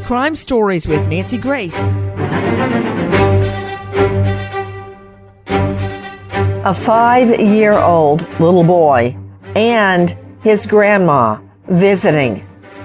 Crime Stories with Nancy Grace. A 5-year-old little boy and his grandma visiting,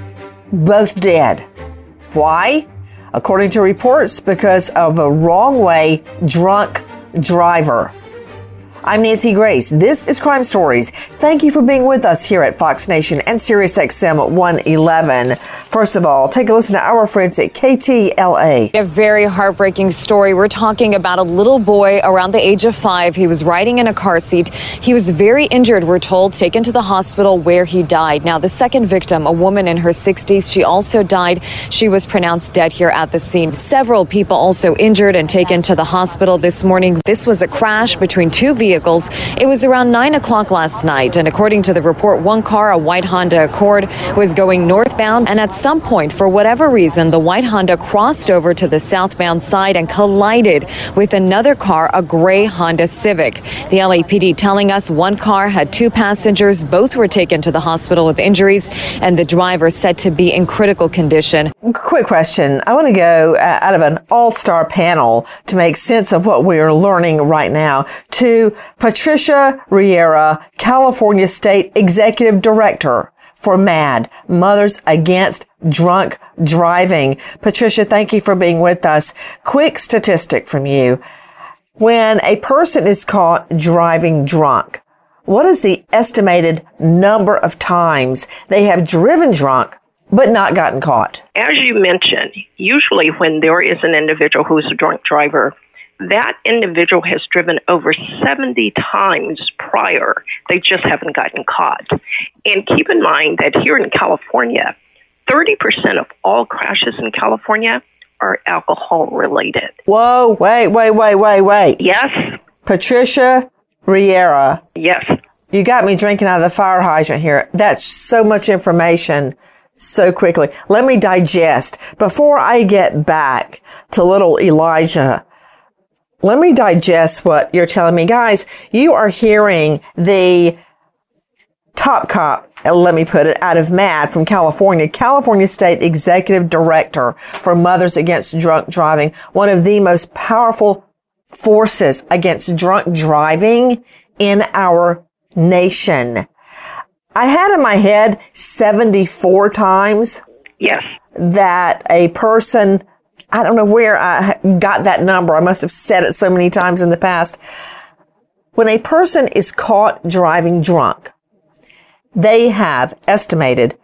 both dead. Why? According to reports, because of a wrong way drunk driver. I'm Nancy Grace. This is Crime Stories. Thank you for being with us here at Fox Nation and SiriusXM 111. First of all, take a listen to our friends at KTLA. A very heartbreaking story. We're talking about a little boy around the age of 5. He was riding in a car seat. He was very injured, we're told, taken to the hospital where he died. Now, the second victim, a woman in her 60s, she also died. She was pronounced dead here at the scene. Several people also injured and taken to the hospital this morning. This was a crash between two vehicles. It was around 9 o'clock last night, and according to the report, one car, a white Honda Accord, was going northbound, and at some point, for whatever reason, the white Honda crossed over to the southbound side and collided with another car, a gray Honda Civic. The LAPD telling us one car had 2 passengers. Both were taken to the hospital with injuries, and the driver said to be in critical condition. Quick question. I want to go out of an all-star panel to make sense of what we are learning right now to Patricia Riera, California State Executive Director for MADD, Mothers Against Drunk Driving. Patricia, thank you for being with us. Quick statistic from you. When a person is caught driving drunk, what is the estimated number of times they have driven drunk but not gotten caught? As you mentioned, usually when there is an individual who's a drunk driver, that individual has driven over 70 times prior. They just haven't gotten caught. And keep in mind that here in California, 30% of all crashes in California are alcohol related. Whoa, wait. Yes. Patricia Riera. Yes. You got me drinking out of the fire hydrant here. That's so much information so quickly. Let me digest. Before I get back to little Elijah, let me digest what you're telling me. Guys, you are hearing the top cop, let me put it, out of MADD from California, California State Executive Director for Mothers Against Drunk Driving, one of the most powerful forces against drunk driving in our nation. I had in my head 74 times. Yes. That a person, I don't know where I got that number. I must have said it so many times in the past. When a person is caught driving drunk, they have estimated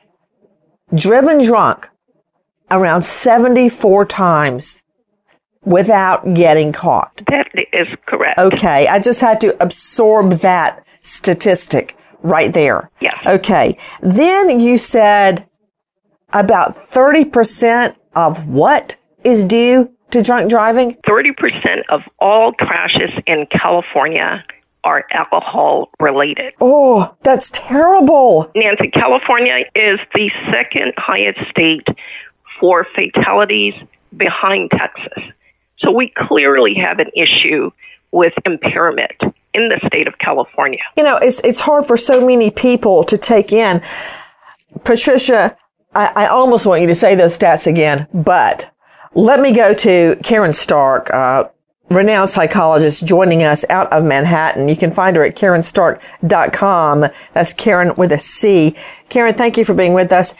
driven drunk around 74 times without getting caught. That is correct. Okay. I just had to absorb that statistic right there. Yes. Okay. Then you said about 30% of what is due to drunk driving? 30% of all crashes in California are alcohol related. Oh, that's terrible. Nancy, California is the second highest state for fatalities behind Texas. So we clearly have an issue with impairment in the state of California. You know, it's hard for so many people to take in. Patricia, I almost want you to say those stats again, but let me go to Karen Stark, renowned psychologist joining us out of Manhattan. You can find her at KarenStark.com. That's Karen with a C. Karen, thank you for being with us.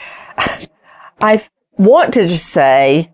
I want to just say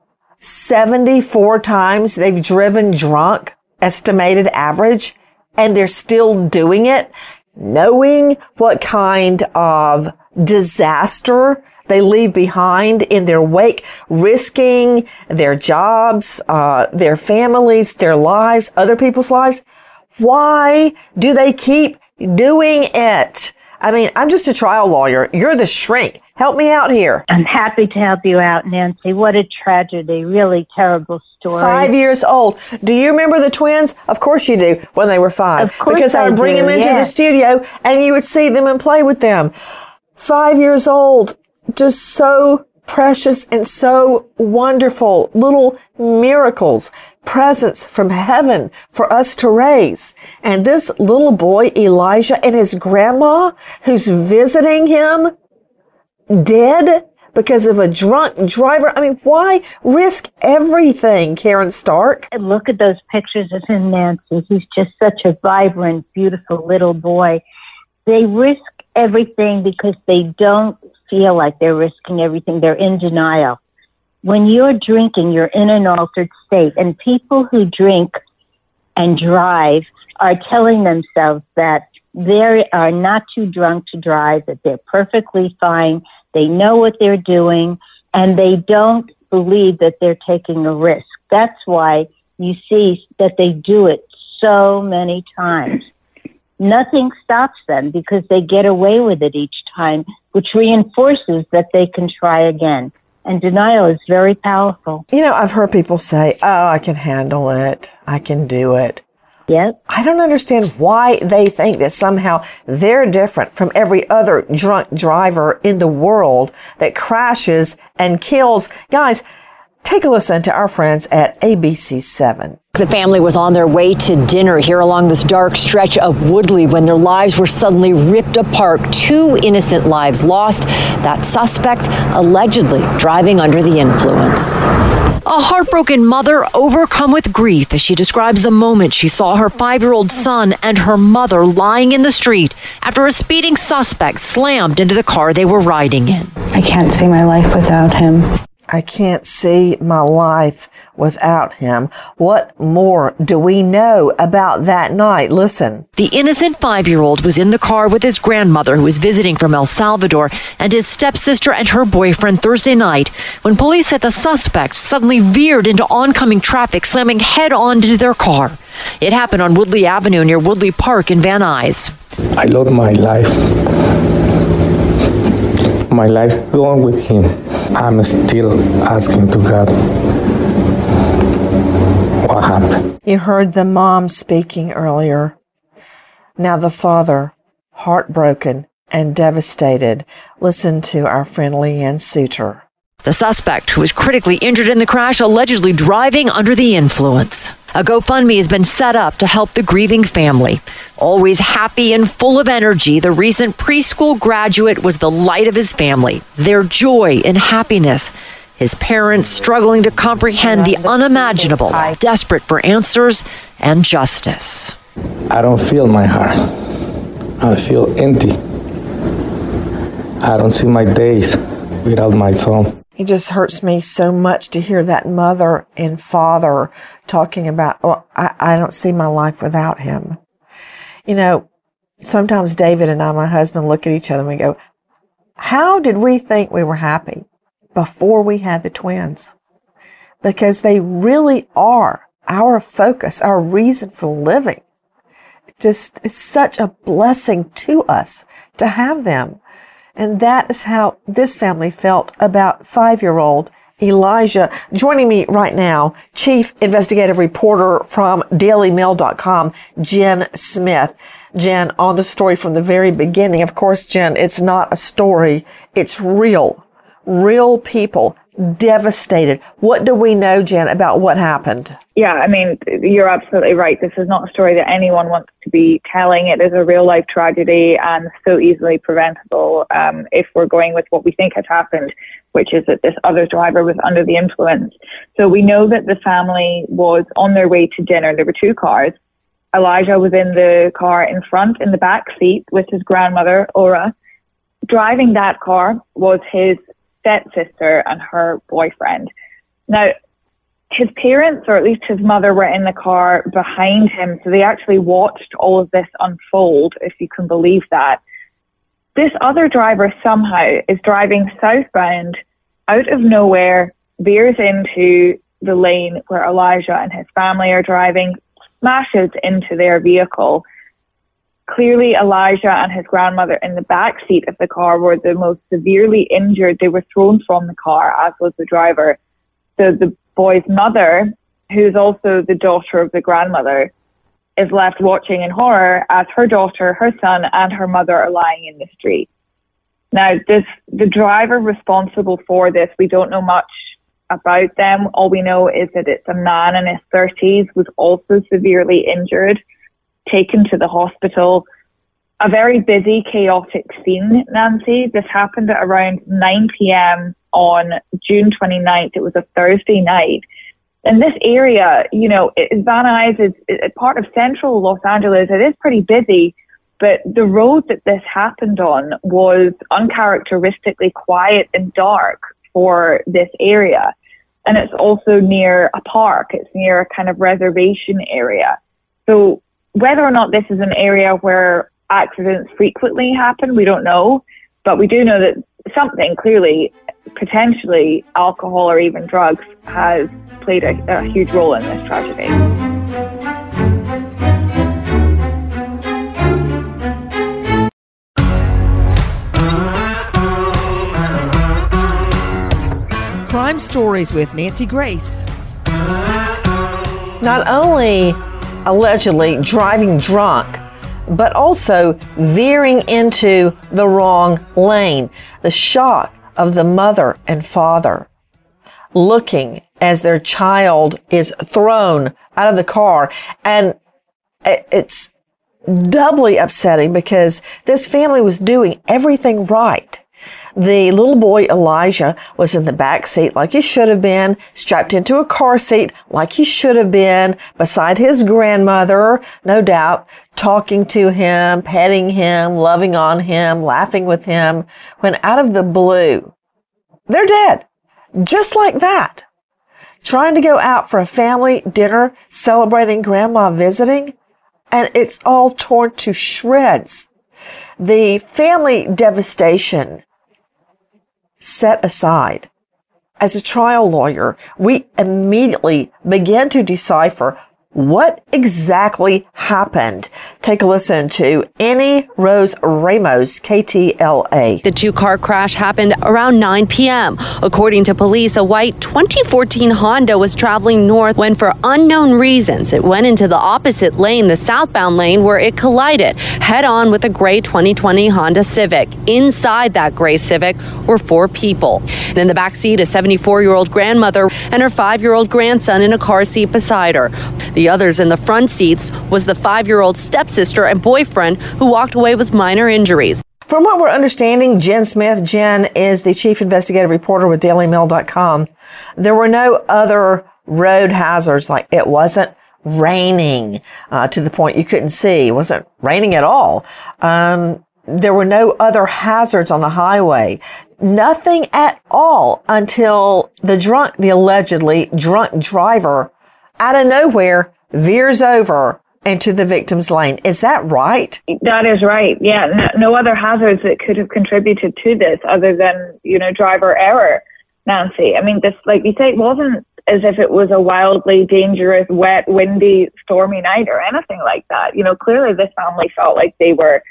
74 times they've driven drunk, estimated average, and they're still doing it, knowing what kind of disaster they leave behind in their wake, risking their jobs, their families, their lives, other people's lives. Why do they keep doing it? I mean, I'm just a trial lawyer. You're the shrink. Help me out here. I'm happy to help you out, Nancy. What a tragedy. Really terrible story. 5 years old. Do you remember the twins? Of course you do, when they were 5. Of course because I would bring them into the studio and you would see them and play with them. 5 years old. Just so precious and so wonderful. Little miracles. Presents from heaven for us to raise. And this little boy, Elijah, and his grandma, who's visiting him, dead, because of a drunk driver? I mean, why risk everything, Karen Stark? And look at those pictures of him, Nancy. He's just such a vibrant, beautiful little boy. They risk everything because they don't feel like they're risking everything. They're in denial. When you're drinking, you're in an altered state. And people who drink and drive are telling themselves that they are not too drunk to drive, that they're perfectly fine, they know what they're doing, and they don't believe that they're taking a risk. That's why you see that they do it so many times. Nothing stops them because they get away with it each time, which reinforces that they can try again. And denial is very powerful. You know, I've heard people say, oh, I can handle it. I can do it. Yes. I don't understand why they think that somehow they're different from every other drunk driver in the world that crashes and kills. Guys, take a listen to our friends at ABC7. The family was on their way to dinner here along this dark stretch of Woodley when their lives were suddenly ripped apart. 2 innocent lives lost. That suspect allegedly driving under the influence. A heartbroken mother overcome with grief as she describes the moment she saw her 5-year-old son and her mother lying in the street after a speeding suspect slammed into the car they were riding in. I can't see my life without him. I can't see my life without him. What more do we know about that night? Listen. The innocent 5-year-old was in the car with his grandmother, who was visiting from El Salvador, and his stepsister and her boyfriend Thursday night when police said the suspect suddenly veered into oncoming traffic, slamming head-on into their car. It happened on Woodley Avenue near Woodley Park in Van Nuys. I love my life. My life going with him. I'm still asking to God what happened. You heard the mom speaking earlier. Now the father, heartbroken and devastated. Listen to our friend Leanne Suter. The suspect, who was critically injured in the crash, allegedly driving under the influence. A GoFundMe has been set up to help the grieving family. Always happy and full of energy, the recent preschool graduate was the light of his family, their joy and happiness. His parents struggling to comprehend the unimaginable, desperate for answers and justice. I don't feel my heart. I feel empty. I don't see my days without my son. It just hurts me so much to hear that mother and father talking about, oh, I don't see my life without him. You know, sometimes David and I, my husband, look at each other and we go, how did we think we were happy before we had the twins? Because they really are our focus, our reason for living. Just, it's such a blessing to us to have them. And that is how this family felt about 5-year-old Elijah. Joining me right now, Chief Investigative Reporter from DailyMail.com, Jen Smith. Jen, on the story from the very beginning. Of course, Jen, it's not a story. It's real. Real people devastated. What do we know, Jen, about what happened? Yeah, I mean, you're absolutely right. This is not a story that anyone wants to be telling. It is a real life tragedy and so easily preventable if we're going with what we think has happened, which is that this other driver was under the influence. So we know that the family was on their way to dinner. There were 2 cars. Elijah was in the car in front, in the back seat with his grandmother, Ora. Driving that car was his stepsister and her boyfriend. Now, his parents, or at least his mother, were in the car behind him, so they actually watched all of this unfold, if you can believe that. This other driver somehow is driving southbound out of nowhere, veers into the lane where Elijah and his family are driving, smashes into their vehicle. Clearly, Elijah and his grandmother in the back seat of the car were the most severely injured. They were thrown from the car, as was the driver. So the boy's mother, who's also the daughter of the grandmother, is left watching in horror as her daughter, her son, and her mother are lying in the street. Now, the driver responsible for this, we don't know much about them. All we know is that it's a man in his 30s, was also severely injured, taken to the hospital. a very busy, chaotic scene, Nancy. This happened at around 9 p.m. on June 29th. It was a Thursday night. And this area, you know, Van Nuys is part of central Los Angeles. It is pretty busy, but the road that this happened on was uncharacteristically quiet and dark for this area. And it's also near a park. It's near a kind of reservation area. So whether or not this is an area where accidents frequently happen, we don't know. But we do know that something clearly, potentially alcohol or even drugs, has played a huge role in this tragedy. Crime Stories with Nancy Grace. Not only allegedly driving drunk, but also veering into the wrong lane. The shot of the mother and father looking as their child is thrown out of the car. And it's doubly upsetting because this family was doing everything right. The little boy, Elijah, was in the back seat like he should have been, strapped into a car seat like he should have been, beside his grandmother, no doubt, talking to him, petting him, loving on him, laughing with him, when out of the blue, they're dead. Just like that. Trying to go out for a family dinner, celebrating grandma visiting, and it's all torn to shreds. The family devastation set aside. As a trial lawyer, we immediately began to decipher what exactly happened. Take a listen to Annie Rose Ramos, KTLA. The two-car crash happened around 9 p.m. According to police, a white 2014 Honda was traveling north when, for unknown reasons, it went into the opposite lane, the southbound lane, where it collided head-on with a gray 2020 Honda Civic. Inside that gray Civic were 4 people. And in the backseat, a 74-year-old grandmother and her 5-year-old grandson in a car seat beside her. The others in the front seats was the 5-year-old stepsister and boyfriend who walked away with minor injuries. From what we're understanding, Jen Smith, Jen is the chief investigative reporter with DailyMail.com. There were no other road hazards, like it wasn't raining to the point you couldn't see. It wasn't raining at all. There were no other hazards on the highway. Nothing at all until the allegedly drunk driver out of nowhere veers over into the victim's lane. Is that right? That is right. Yeah. No other hazards that could have contributed to this other than, driver error, Nancy. I mean, this, like you say, it wasn't as if it was a wildly dangerous, wet, windy, stormy night or anything like that. Clearly this family felt like they were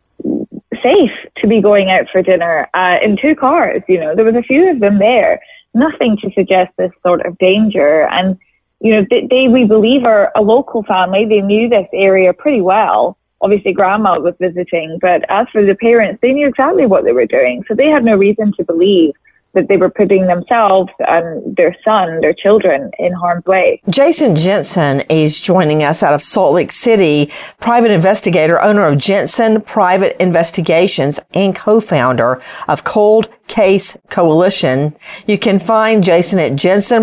safe to be going out for dinner in 2 cars. There was a few of them there. Nothing to suggest this sort of danger. And they, we believe, are a local family. They knew this area pretty well. Obviously, grandma was visiting, but as for the parents, they knew exactly what they were doing. So they had no reason to believe that they were putting themselves and their son, their children, in harm's way. Jason Jensen is joining us out of Salt Lake City, private investigator, owner of Jensen Private Investigations, and co-founder of Cold Case Coalition. You can find Jason at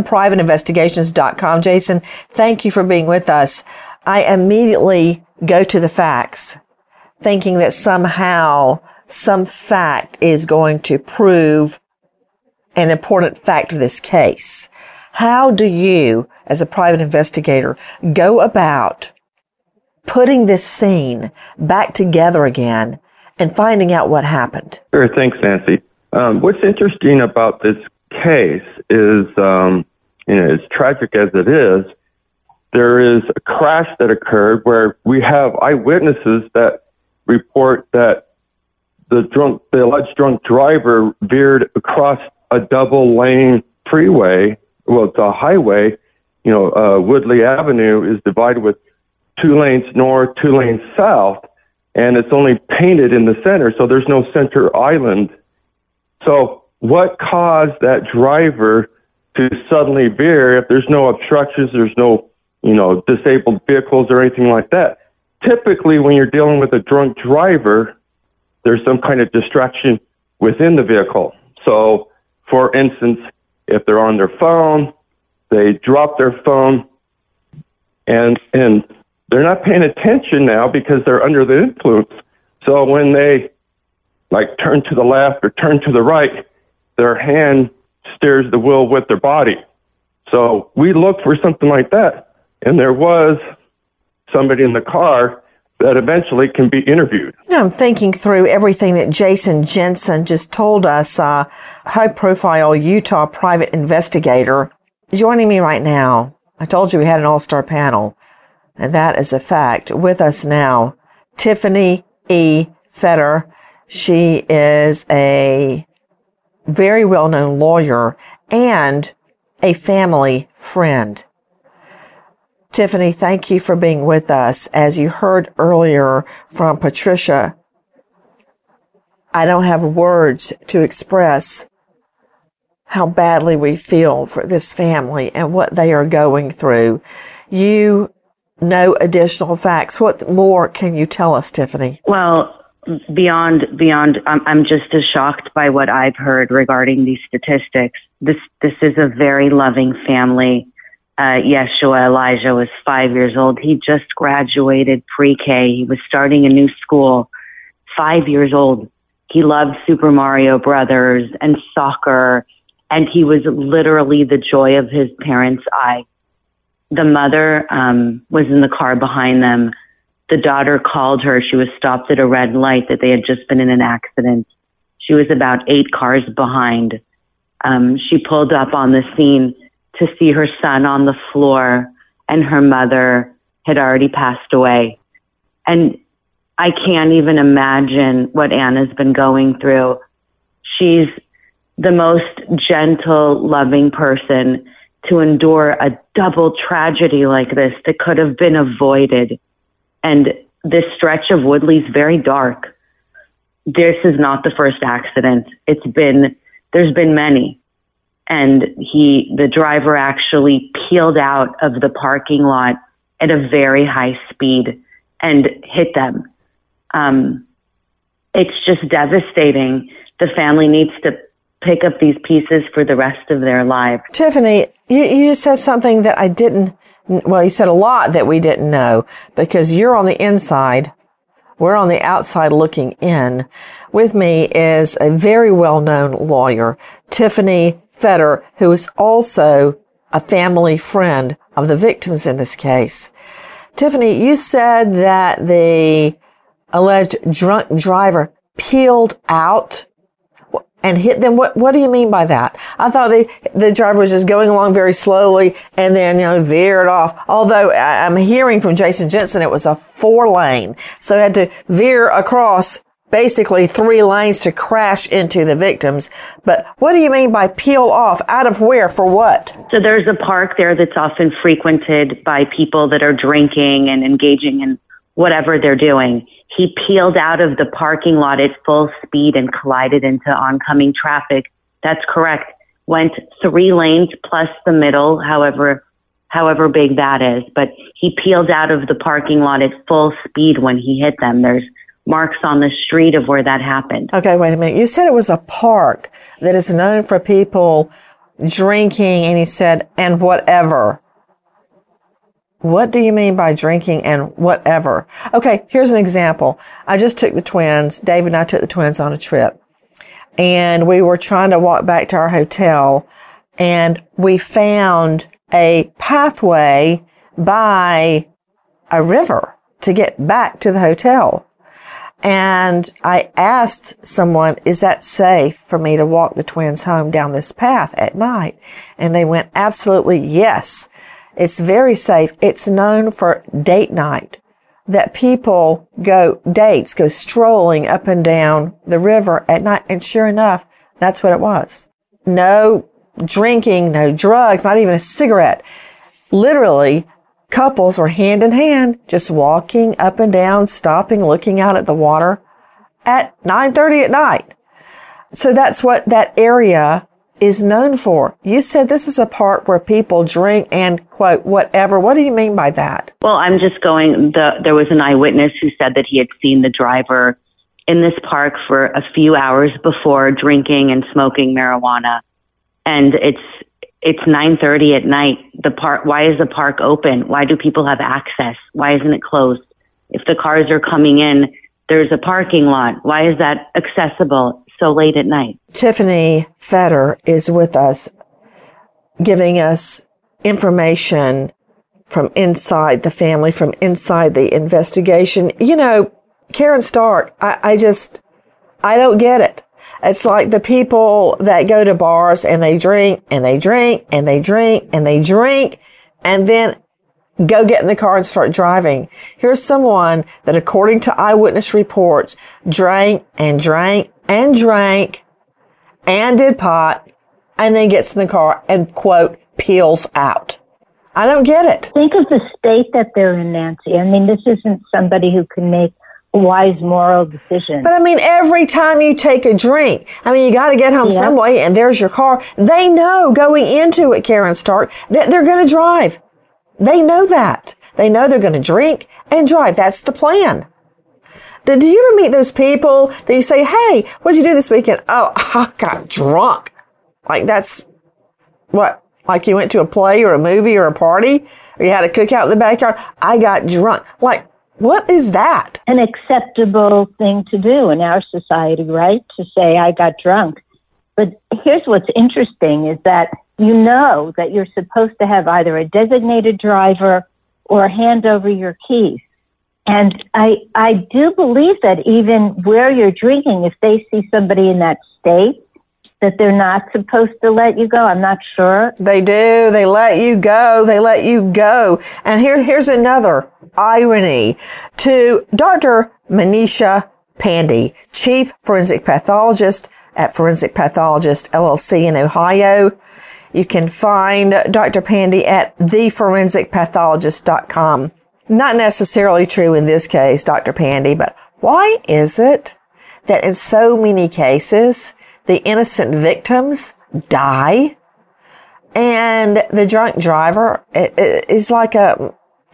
jensenprivateinvestigations.com. Jason, thank you for being with us. I immediately go to the facts, thinking that somehow some fact is going to prove an important fact of this case. How do you, as a private investigator, go about putting this scene back together again and finding out what happened? Sure, thanks, Nancy. What's interesting about this case is, as tragic as it is, there is a crash that occurred where we have eyewitnesses that report that the alleged drunk driver veered across a double lane freeway. Well, it's a highway. Woodley Avenue is divided with 2 lanes north, 2 lanes south, and it's only painted in the center, so there's no center island. So what caused that driver to suddenly veer if there's no obstructions, there's no, disabled vehicles or anything like that? typically when you're dealing with a drunk driver, there's some kind of distraction within the vehicle. So, for instance, if they're on their phone, they drop their phone, and they're not paying attention now because they're under the influence. So when they like turn to the left or turn to the right, their hand steers the wheel with their body. So we looked for something like that, and there was somebody in the car that eventually can be interviewed. You know, I'm thinking through everything that Jason Jensen just told us, high-profile Utah private investigator. Joining me right now, I told you we had an all-star panel, and that is a fact. With us now, Tiffany E. Fetter. She is a very well-known lawyer and a family friend. Tiffany, thank you for being with us. As you heard earlier from Patricia, I don't have words to express how badly we feel for this family and what they are going through. You know additional facts. What more can you tell us, Tiffany? Well, beyond, I'm just as shocked by what I've heard regarding these statistics. This is a very loving family. Yeshua Elijah was 5 years old. He just graduated pre-K. He was starting a new school, 5 years old. He loved Super Mario Brothers and soccer, and he was literally the joy of his parents' eye. The mother was in the car behind them. The daughter called her. She was stopped at a red light that they had just been in an accident. She was about 8 cars behind. She pulled up on the scene to see her son on the floor, and her mother had already passed away. And I can't even imagine what Anna's been going through. She's the most gentle, loving person to endure a double tragedy like this that could have been avoided. And this stretch of Woodley's very dark. This is not the first accident. There's been many. And the driver actually peeled out of the parking lot at a very high speed and hit them. It's just devastating. The family needs to pick up these pieces for the rest of their lives. Tiffany, you said something that I didn't, well, you said a lot that we didn't know, because you're on the inside. We're on the outside looking in. With me is a very well-known lawyer, Tiffany Fetter, who is also a family friend of the victims in this case. Tiffany, you said that the alleged drunk driver peeled out and hit them. What do you mean by that? I thought the driver was just going along very slowly and then, veered off. Although I'm hearing from Jason Jensen, it was a 4-lane. So he had to veer across basically 3 lanes to crash into the victims. But what do you mean by peel off? Out of where? For what? So there's a park there that's often frequented by people that are drinking and engaging in whatever they're doing. He peeled out of the parking lot at full speed and collided into oncoming traffic. That's correct. Went 3 lanes plus the middle, however big that is. But he peeled out of the parking lot at full speed when he hit them. There's marks on the street of where that happened. Okay, wait a minute. You said it was a park that is known for people drinking, and you said, and whatever. What do you mean by drinking and whatever? Okay, here's an example. I just took the twins, David and I took the twins on a trip, and we were trying to walk back to our hotel, and we found a pathway by a river to get back to the hotel. And I asked someone, is that safe for me to walk the twins home down this path at night? And they went, absolutely yes. It's very safe. It's known for date night, that people go strolling up and down the river at night. And sure enough, that's what it was. No drinking, no drugs, not even a cigarette. Literally, couples were hand in hand, just walking up and down, stopping, looking out at the water at 9:30 at night. So that's what that area is known for. You said this is a park where people drink and, quote, whatever. What do you mean by that? Well, I'm just going, there was an eyewitness who said that he had seen the driver in this park for a few hours before drinking and smoking marijuana. And it's 9:30 at night. The park, why is the park open? Why do people have access? Why isn't it closed? If the cars are coming in, there's a parking lot. Why is that accessible so late at night? Tiffany Fetter is with us, giving us information from inside the family, from inside the investigation. You know, Karen Stark, I don't get it. It's like the people that go to bars and they drink and they drink and they drink and they drink and then go get in the car and start driving. Here's someone that, according to eyewitness reports, drank and drank and drank and did pot and then gets in the car and, quote, peels out. I don't get it. Think of the state that they're in, Nancy. I mean, this isn't somebody who can make a wise moral decision. But I mean, every time you take a drink, I mean, you got to get home some way, and there's your car. They know going into it, Karen Stark, that they're going to drive. They know that. They know they're going to drink and drive. That's the plan. Did you ever meet those people that you say, hey, what'd you do this weekend? Oh, I got drunk. Like that's what? Like you went to a play or a movie or a party, or you had a cookout in the backyard. I got drunk. Like, what is that? An acceptable thing to do in our society, right? To say, I got drunk. But here's what's interesting is that you know that you're supposed to have either a designated driver or hand over your keys. And I do believe that even where you're drinking, if they see somebody in that state, that they're not supposed to let you go. I'm not sure. They do. They let you go. They let you go. And here's another irony to Dr. Manisha Pandey, Chief Forensic Pathologist at Forensic Pathologist LLC in Ohio. You can find Dr. Pandey at theforensicpathologist.com. Not necessarily true in this case, Dr. Pandey, but why is it that in so many cases, the innocent victims die and the drunk driver is like a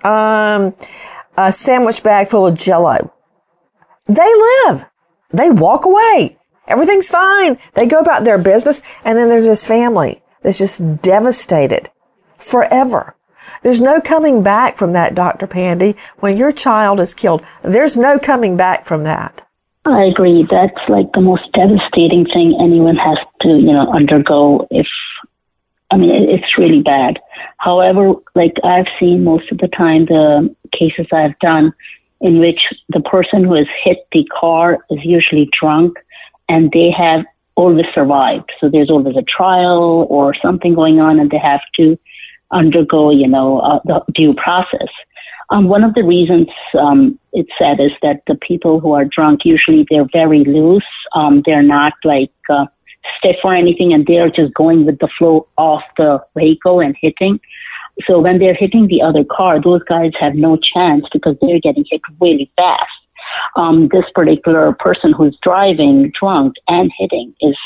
sandwich bag full of Jell-O? They live. They walk away. Everything's fine. They go about their business, and then there's this family that's just devastated forever. There's no coming back from that, Dr. Pandey. When your child is killed, there's no coming back from that. I agree. That's like the most devastating thing anyone has to, undergo. It's really bad. However, like I've seen most of the time, the cases I've done in which the person who has hit the car is usually drunk and they have always survived. So there's always a trial or something going on and they have to undergo, the due process. One of the reasons it's said is that the people who are drunk, usually they're very loose. They're not stiff or anything, and they're just going with the flow of the vehicle and hitting. So when they're hitting the other car, those guys have no chance because they're getting hit really fast. This particular person who's driving drunk and hitting is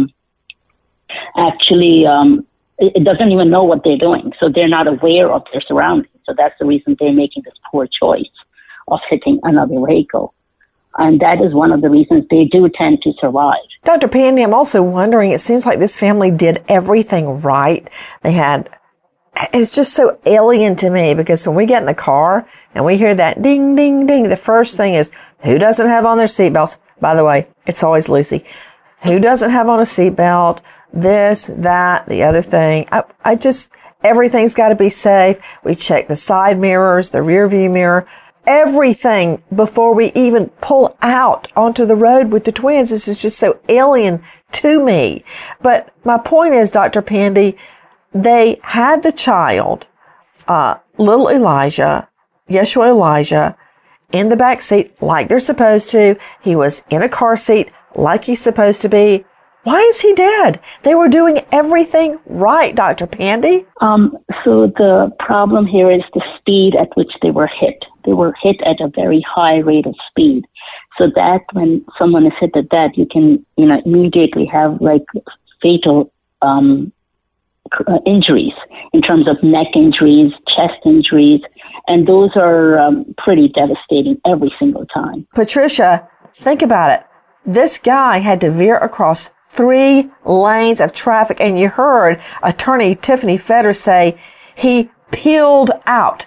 actually it doesn't even know what they're doing. So they're not aware of their surroundings. So that's the reason they're making this poor choice of hitting another vehicle. And that is one of the reasons they do tend to survive. Dr. Pandey, I'm also wondering, it seems like this family did everything right. It's just so alien to me because when we get in the car and we hear that ding, ding, ding, the first thing is, who doesn't have on their seatbelts? By the way, it's always Lucy. Who doesn't have on a seatbelt? This, that, the other thing. Everything's got to be safe. We check the side mirrors, the rear view mirror, everything before we even pull out onto the road with the twins. This is just so alien to me. But my point is, Dr. Pandey, they had the child, little Elijah, Yeshua Elijah, in the back seat like they're supposed to. He was in a car seat like he's supposed to be. Why is he dead? They were doing everything right, Dr. Pandey. So the problem here is the speed at which they were hit. They were hit at a very high rate of speed. So that when someone is hit at that, you can, immediately have like fatal injuries, in terms of neck injuries, chest injuries, and those are pretty devastating every single time. Patricia, think about it. This guy had to veer across 3 lanes of traffic, and you heard attorney Tiffany Fetter say he peeled out.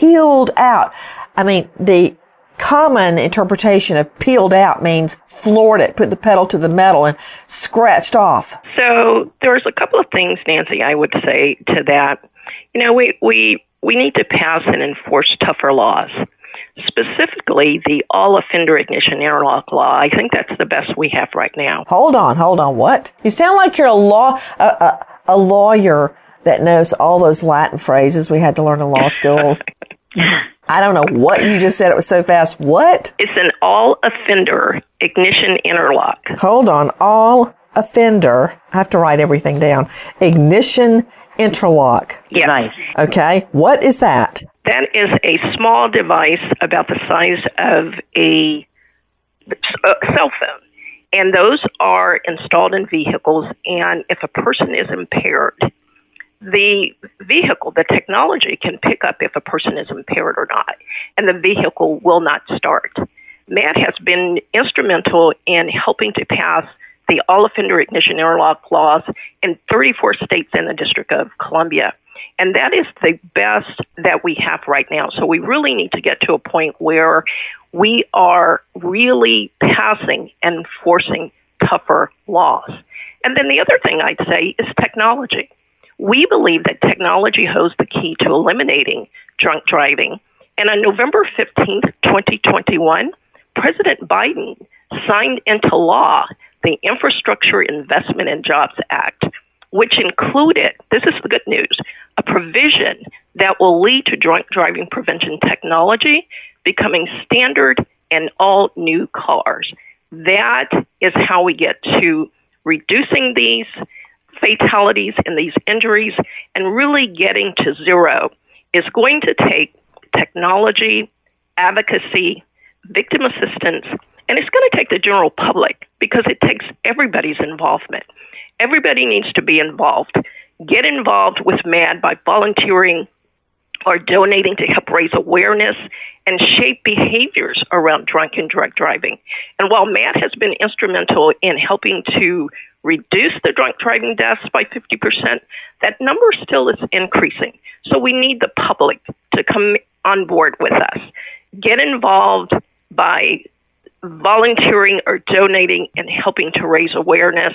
I mean, the common interpretation of peeled out means floored it, put the pedal to the metal and scratched off. So there's a couple of things, Nancy, I would say to that. You know, we need to pass and enforce tougher laws, specifically the all-offender ignition interlock law. I think that's the best we have right now. Hold on. What? You sound like you're a lawyer that knows all those Latin phrases we had to learn in law school. I don't know what you just said. It was so fast. What? It's an all-offender ignition interlock. Hold on. All-offender. I have to write everything down. Ignition interlock. Yeah. Nice. Okay. What is that? That is a small device about the size of a cell phone. And those are installed in vehicles. And if a person is impaired, the vehicle, the technology can pick up if a person is impaired or not, and the vehicle will not start. Matt has been instrumental in helping to pass the all-offender ignition interlock laws in 34 states and the District of Columbia. And that is the best that we have right now. So we really need to get to a point where we are really passing and enforcing tougher laws. And then the other thing I'd say is technology. We believe that technology holds the key to eliminating drunk driving. And on November 15th, 2021, President Biden signed into law the Infrastructure Investment and Jobs Act, which included, this is the good news, a provision that will lead to drunk driving prevention technology becoming standard in all new cars. That is how we get to reducing these fatalities and these injuries, and really getting to zero is going to take technology, advocacy, victim assistance, and it's going to take the general public, because it takes everybody's involvement. Everybody needs to be involved. Get involved with MADD by volunteering or donating to help raise awareness and shape behaviors around drunk and drug driving. And while MADD has been instrumental in helping to reduce the drunk driving deaths by 50%, that number still is increasing. So we need the public to come on board with us. Get involved by volunteering or donating and helping to raise awareness.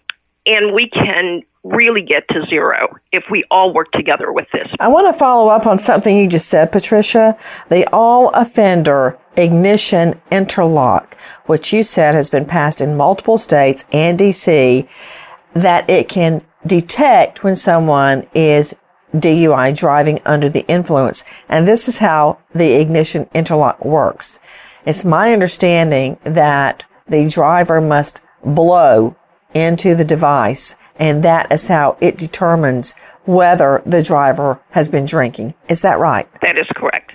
And we can really get to zero if we all work together with this. I want to follow up on something you just said, Patricia. The all-offender ignition interlock, which you said has been passed in multiple states and D.C., that it can detect when someone is DUI, driving under the influence. And this is how the ignition interlock works. It's my understanding that the driver must blow into the device, and that is how it determines whether the driver has been drinking. Is that right? That is correct.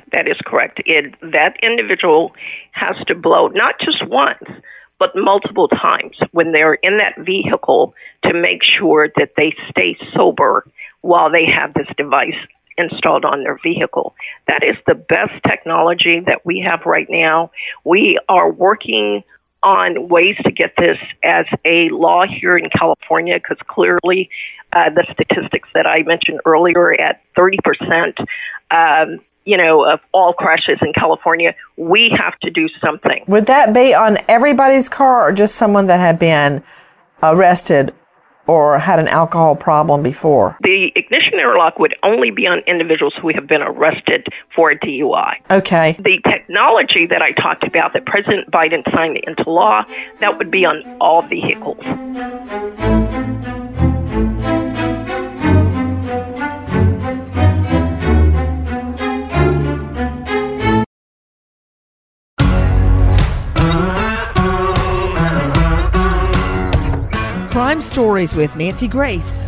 That individual has to blow not just once, but multiple times when they're in that vehicle to make sure that they stay sober while they have this device installed on their vehicle. That is the best technology that we have right now. We are working on ways to get this as a law here in California, because clearly the statistics that I mentioned earlier at 30%, of all crashes in California, we have to do something. Would that be on everybody's car or just someone that had been arrested or had an alcohol problem before? The ignition interlock would only be on individuals who have been arrested for a DUI. Okay. The technology that I talked about that President Biden signed into law, that would be on all vehicles. Crime Stories with Nancy Grace.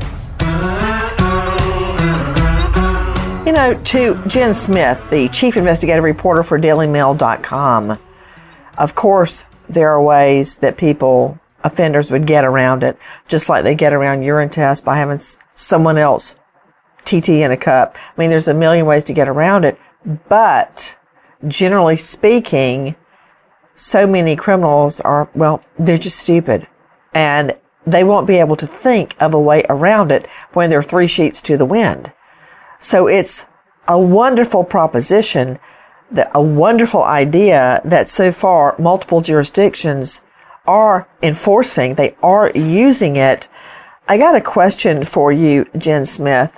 To Jen Smith, the chief investigative reporter for DailyMail.com, of course, there are ways that people offenders would get around it, just like they get around urine tests by having someone else TT in a cup. I mean, there's a million ways to get around it, but generally speaking, so many criminals are, well, they're just stupid, and they won't be able to think of a way around it when they're 3 sheets to the wind. So it's a wonderful proposition, a wonderful idea that so far multiple jurisdictions are enforcing. They are using it. I got a question for you, Jen Smith.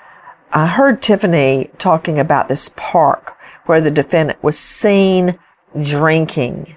I heard Tiffany talking about this park where the defendant was seen drinking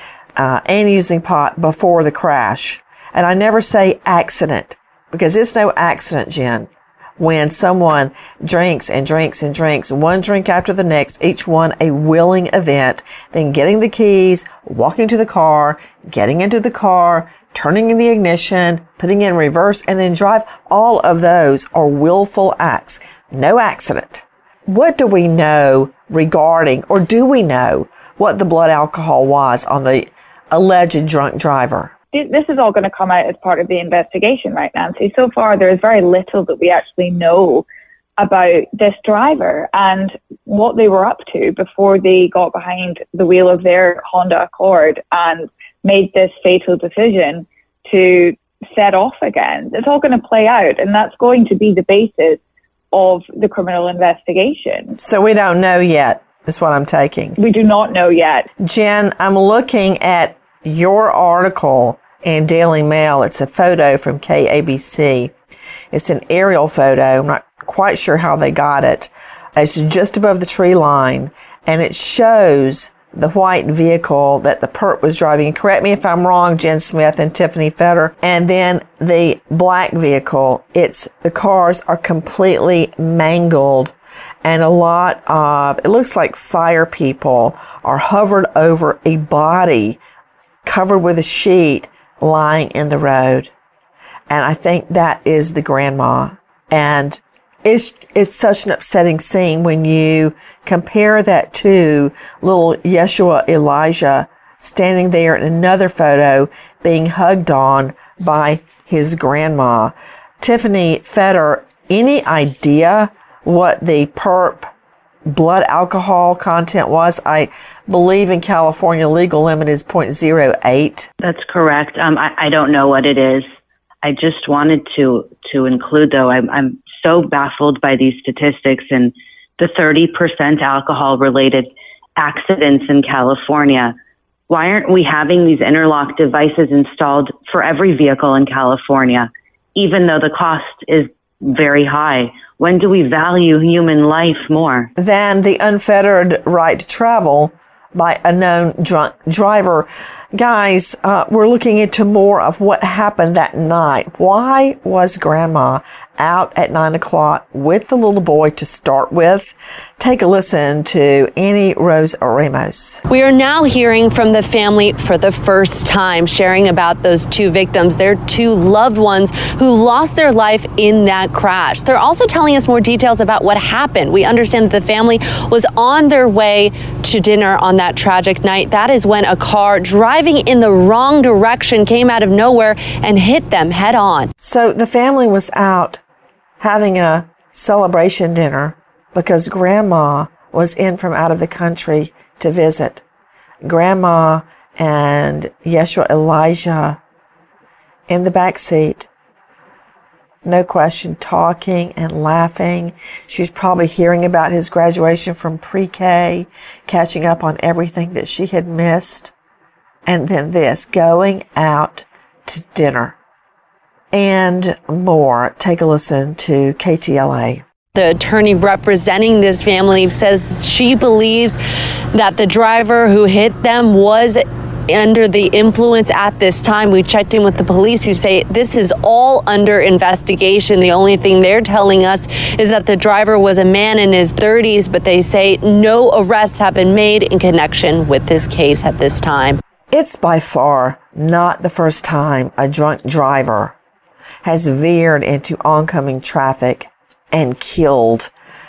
and using pot before the crash. And I never say accident, because it's no accident, Jen, when someone drinks and drinks and drinks, one drink after the next, each one a willing event, then getting the keys, walking to the car, getting into the car, turning in the ignition, putting in reverse, and then drive. All of those are willful acts. No accident. What do we know regarding, or do we know what the blood alcohol was on the alleged drunk driver? This is all going to come out as part of the investigation, right, Nancy? So far, there is very little that we actually know about this driver and what they were up to before they got behind the wheel of their Honda Accord and made this fatal decision to set off again. It's all going to play out, and that's going to be the basis of the criminal investigation. So we don't know yet, is what I'm taking. We do not know yet. Jen, I'm looking at your article in Daily Mail. It's a photo from KABC. It's an aerial photo. I'm not quite sure how they got it. It's just above the tree line, and it shows the white vehicle that the perp was driving. Correct me if I'm wrong, Jen Smith and Tiffany Fetter. And then the black vehicle. The cars are completely mangled, and a lot of, it looks like fire people are hovered over a body covered with a sheet lying in the road. And I think that is the grandma. And it's such an upsetting scene when you compare that to little Yeshua Elijah standing there in another photo being hugged on by his grandma. Tiffany Fetter, any idea what the perp blood alcohol content was? I believe in California legal limit is 0.08. That's correct. I don't know what it is. I just wanted to include, though, I'm so baffled by these statistics and the 30% alcohol related accidents in California. Why aren't we having these interlock devices installed for every vehicle in California, even though the cost is very high? When do we value human life more than the unfettered right to travel by a known drunk driver? Guys, we're looking into more of what happened that night. Why was Grandma out at 9 o'clock with the little boy to start with? Take a listen to Annie Rose Ramos. We are now hearing from the family for the first time, sharing about those two victims, their two loved ones who lost their life in that crash. They're also telling us more details about what happened. We understand that the family was on their way to dinner on that tragic night. That is when a car driving in the wrong direction came out of nowhere and hit them head on. So the family was out having a celebration dinner because Grandma was in from out of the country to visit. Grandma and Yeshua Elijah in the back seat, no question, talking and laughing. She was probably hearing about his graduation from pre-K, catching up on everything that she had missed. And then this, going out to dinner and more. Take a listen to KTLA. The attorney representing this family says she believes that the driver who hit them was under the influence at this time. We checked in with the police who say this is all under investigation. The only thing they're telling us is that the driver was a man in his 30s, but they say no arrests have been made in connection with this case at this time. It's by far not the first time a drunk driver has veered into oncoming traffic and killed.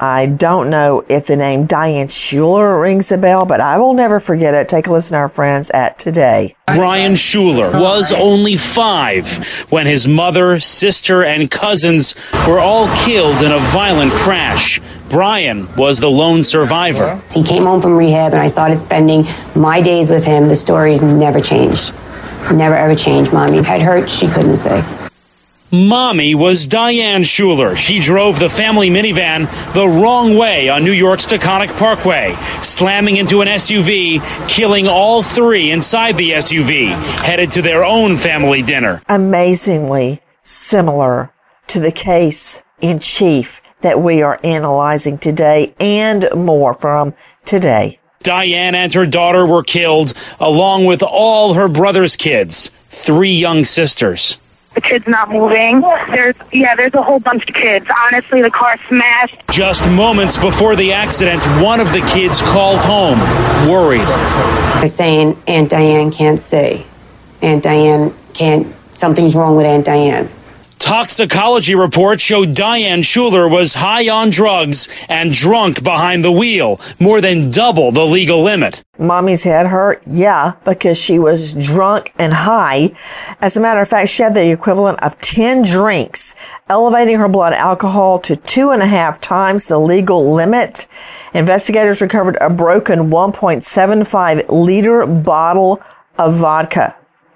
I don't know if the name Diane Schuler rings a bell, but I will never forget it. Take a listen to our friends at Today. Brian Schuler was only 5 when his mother, sister, and cousins were all killed in a violent crash. Brian was the lone survivor. He came home from rehab and I started spending my days with him. The stories never changed. Never ever changed. Mommy's head hurt, she couldn't say. Mommy was Diane Schuler. She drove the family minivan the wrong way on New York's Taconic Parkway, slamming into an SUV, killing all 3 inside the SUV, headed to their own family dinner. Amazingly similar to the case in chief that we are analyzing today, and more from Today. Diane and her daughter were killed, along with all her brother's kids, 3 young sisters. The kid's not moving. There's a whole bunch of kids. Honestly, the car smashed. Just moments before the accident, one of the kids called home, worried. They're saying Aunt Diane can't see. Aunt Diane can't, something's wrong with Aunt Diane. Toxicology reports showed Diane Schuler was high on drugs and drunk behind the wheel, more than double the legal limit. Mommy's head hurt? Yeah, because she was drunk and high. As a matter of fact, she had the equivalent of 10 drinks, elevating her blood alcohol to 2.5 times the legal limit. Investigators recovered a broken 1.75 liter bottle of vodka.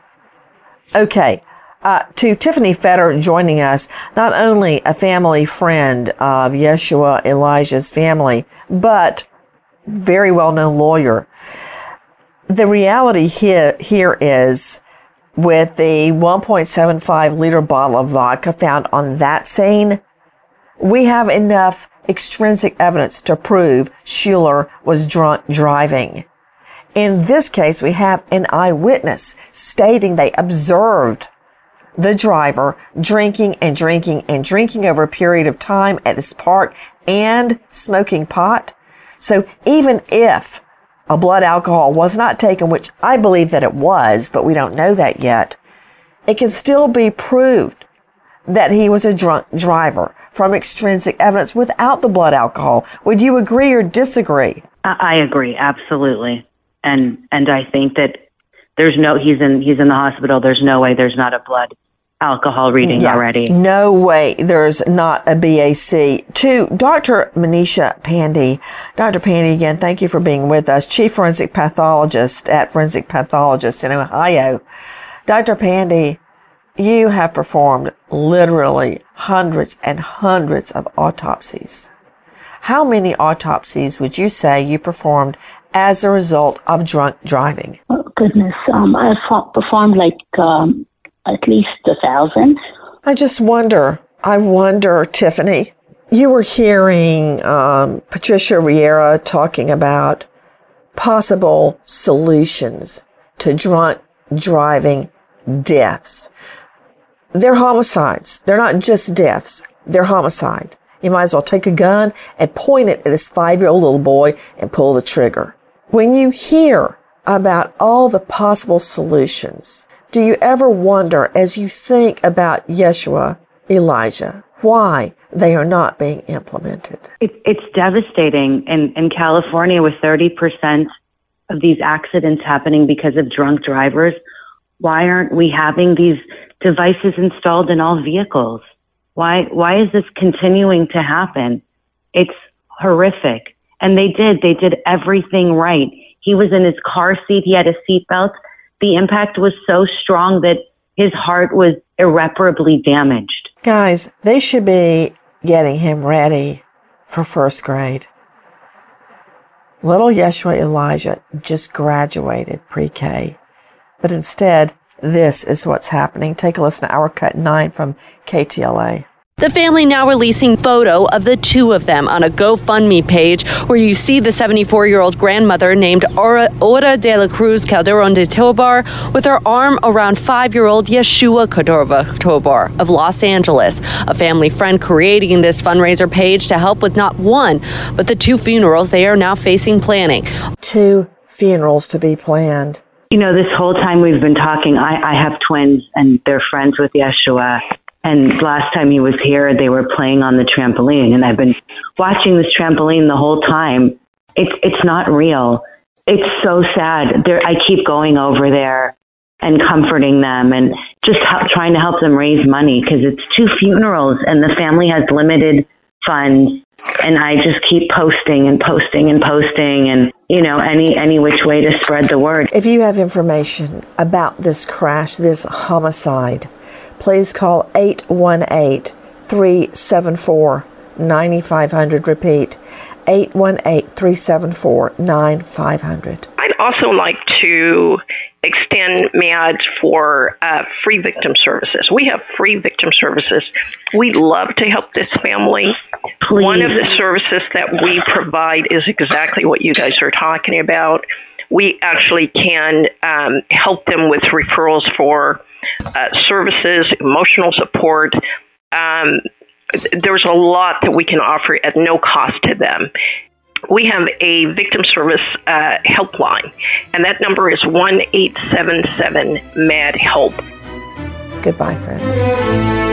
Okay. To Tiffany Fetter joining us, not only a family friend of Yeshua Elijah's family, but very well-known lawyer. The reality here is, with the 1.75 liter bottle of vodka found on that scene, we have enough extrinsic evidence to prove Schuler was drunk driving. In this case, we have an eyewitness stating they observed the driver drinking and drinking and drinking over a period of time at this park and smoking pot. So even if a blood alcohol was not taken, which I believe that it was, but we don't know that yet, it can still be proved that he was a drunk driver from extrinsic evidence without the blood alcohol. Would you agree or disagree? I agree, absolutely. And I think that he's in the hospital. There's no way there's not a blood alcohol reading already. No way there's not a BAC. To Dr. Manisha Pandey. Dr. Pandey, again, thank you for being with us. Chief Forensic Pathologist at Forensic Pathologists in Ohio. Dr. Pandey, you have performed literally hundreds and hundreds of autopsies. How many autopsies would you say you performed as a result of drunk driving? Oh, goodness. I've performed like at least 1,000. I wonder, Tiffany, you were hearing Patricia Riera talking about possible solutions to drunk driving deaths. They're homicides. They're not just deaths. They're homicide. You might as well take a gun and point it at this 5-year-old little boy and pull the trigger. When you hear about all the possible solutions, do you ever wonder, as you think about Yeshua Elijah, why they are not being implemented? It's devastating. In California, with 30% of these accidents happening because of drunk drivers, why aren't we having these devices installed in all vehicles? Why is this continuing to happen? It's horrific. And they did everything right. He was in his car seat. He had a seatbelt. The impact was so strong that his heart was irreparably damaged. Guys, they should be getting him ready for first grade. Little Yeshua Elijah just graduated pre-K. But instead, this is what's happening. Take a listen to Our Cut 9 from KTLA. The family now releasing photo of the 2 of them on a GoFundMe page where you see the 74-year-old grandmother named Ora de la Cruz Calderon de Tobar with her arm around 5-year-old Yeshua Cordova Tobar of Los Angeles, a family friend creating this fundraiser page to help with not one, but the 2 funerals they are now facing planning. 2 funerals to be planned. You know, this whole time we've been talking, I have twins and they're friends with Yeshua. And last time he was here, they were playing on the trampoline, and I've been watching this trampoline the whole time. It's not real. It's so sad. I keep going over there and comforting them and just trying to help them raise money because it's 2 funerals and the family has limited funds. And I just keep posting and posting and posting and, any which way to spread the word. If you have information about this crash, this homicide, please call 818-374-9500. Repeat, 818-374-9500. I'd also like to extend MADS for free victim services. We have free victim services. We love to help this family. Please. One of the services that we provide is exactly what you guys are talking about. We actually can help them with referrals for services, emotional support. There's a lot that we can offer at no cost to them. We have a victim service helpline, and that number is 1-877-MAD-HELP. Goodbye, friend.